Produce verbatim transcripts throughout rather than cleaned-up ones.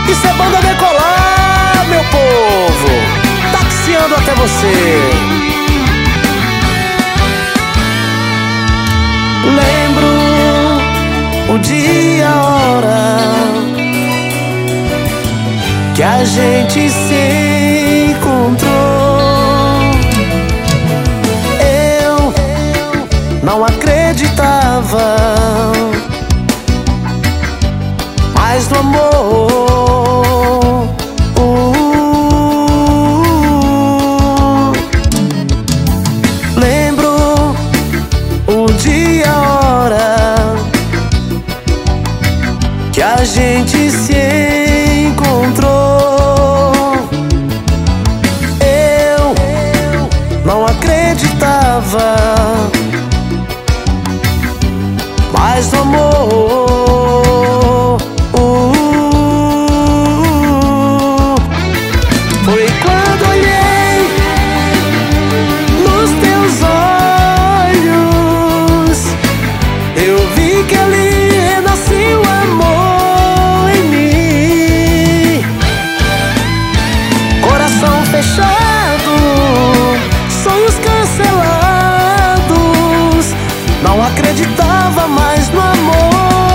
Isso é banda Decolar, meu povo. Taxiando até você. Lembro o dia, a hora que a gente se encontrou. Eu não acreditava mais no amor. uh, Lembro o dia, a hora que a gente se encontrou. Eu não acreditava mais no amor. Foi quando olhei nos teus olhos, eu vi que ali renascia o amor em mim. Coração fechado, sonhos cancelados, não acreditava mais no amor.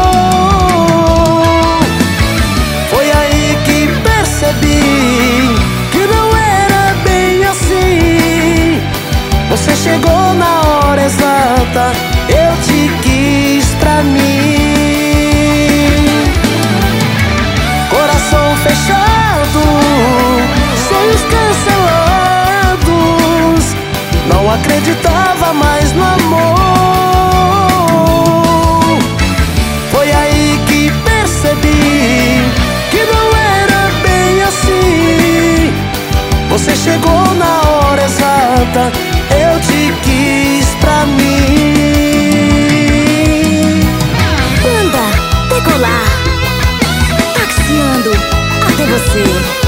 Foi aí que percebi que não era bem assim. Você chegou na hora exata, eu te quis pra mim. Coração fechado, sonhos cancelados, não acreditava mais no amor. Foi aí que percebi que não era bem assim. Você chegou na hora exata, eu te quis pra mim. Banda Decolar, taxiando até você.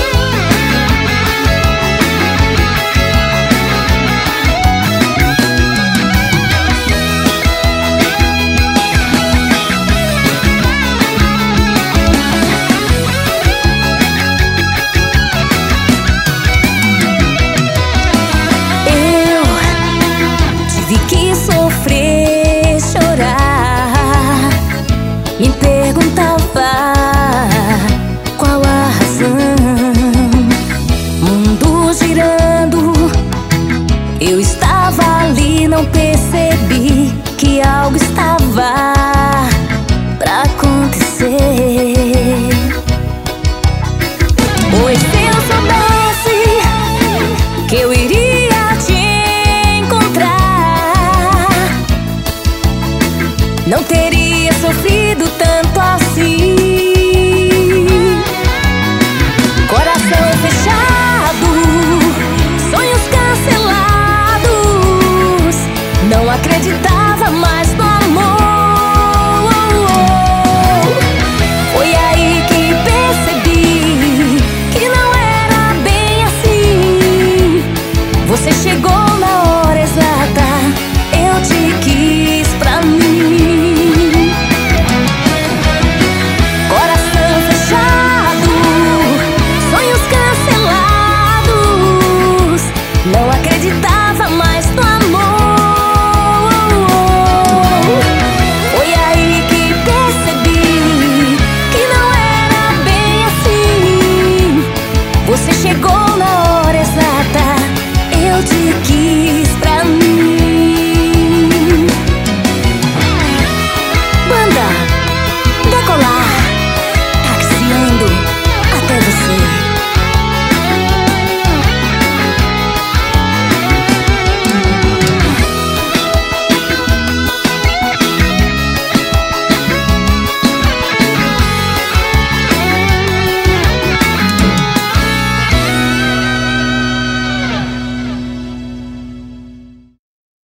Me perguntava qual a razão. Mundo girando, eu estava ali, não percebi que algo estava pra acontecer. Pois se eu soubesse que eu iria te encontrar, não teria sofrido tanto.